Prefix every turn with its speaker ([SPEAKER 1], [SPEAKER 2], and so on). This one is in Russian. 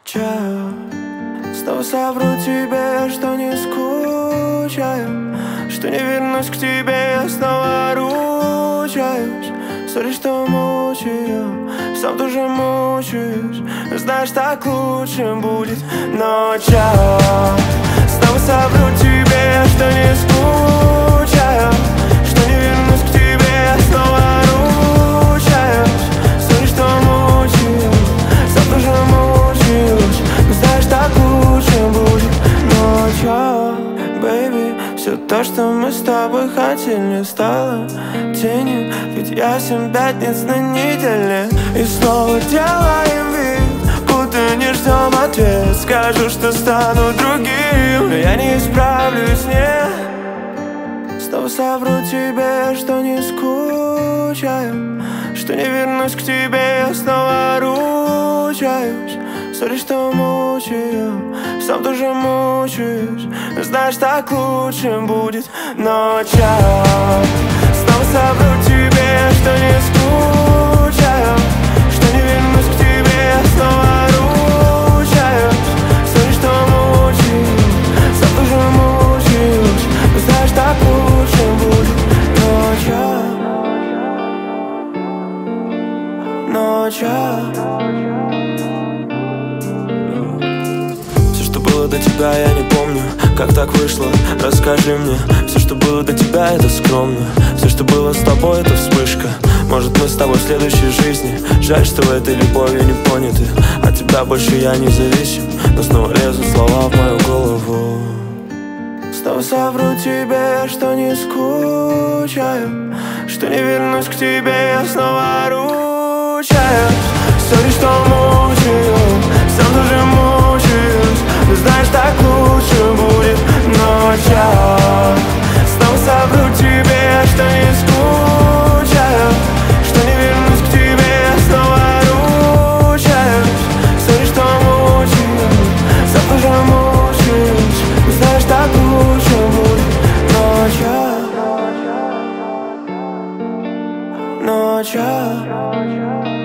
[SPEAKER 1] Чао, снова совру тебе, что не скучаю, что не вернусь к тебе, я снова ручаюсь. Сори, что мучаю, сам тоже мучаюсь. Знаешь, так лучше будет. Но чао, снова совру тебе, что не скучаю, что не вернусь к тебе, я снова ручаюсь. Сори, что мучаю, сам тоже мучаюсь. Знаешь, так лучше будет. Но чао, бэйби, все то, что мы с тобой хотели, стало тенью. Ведь я 7 пятниц на неделе. И снова делаем вид, будто не ждем ответ. Скажу, что стану другим, но я не исправлюсь, нет. Снова совру тебе, что не скучаю, что не вернусь к тебе, я снова ручаюсь. Сори, что мучаю, сам тоже мучаюсь. Знаешь, так лучше будет. Но чао, снова совру тебе, что не скучаю, что не вернусь к тебе, я снова ручаюсь. Сори, что мучаю, сам тоже мучаюсь. Знаешь, так лучше будет. Но чао. Было до тебя, я не помню, как так вышло. Расскажи мне, все, что было до тебя, это скромно. Все, что было с тобой, это вспышка. Может, мы с тобой в следующей жизни. Жаль, что в этой любови не поняты. От тебя больше я не зависим, но снова лезут слова в мою голову. Снова совру тебе, что не скучаю, что не вернусь к тебе, я снова ручаюсь. Сори, что мучаю, сам тоже мучаюсь. Знаешь, так лучше будет. Но чао, снова совру тебе, что не скучаю, что не вернусь к тебе, я снова ручаюсь. Сори, что мучаю, сам тоже мучаюсь. Знаешь, так лучше будет. Но чао.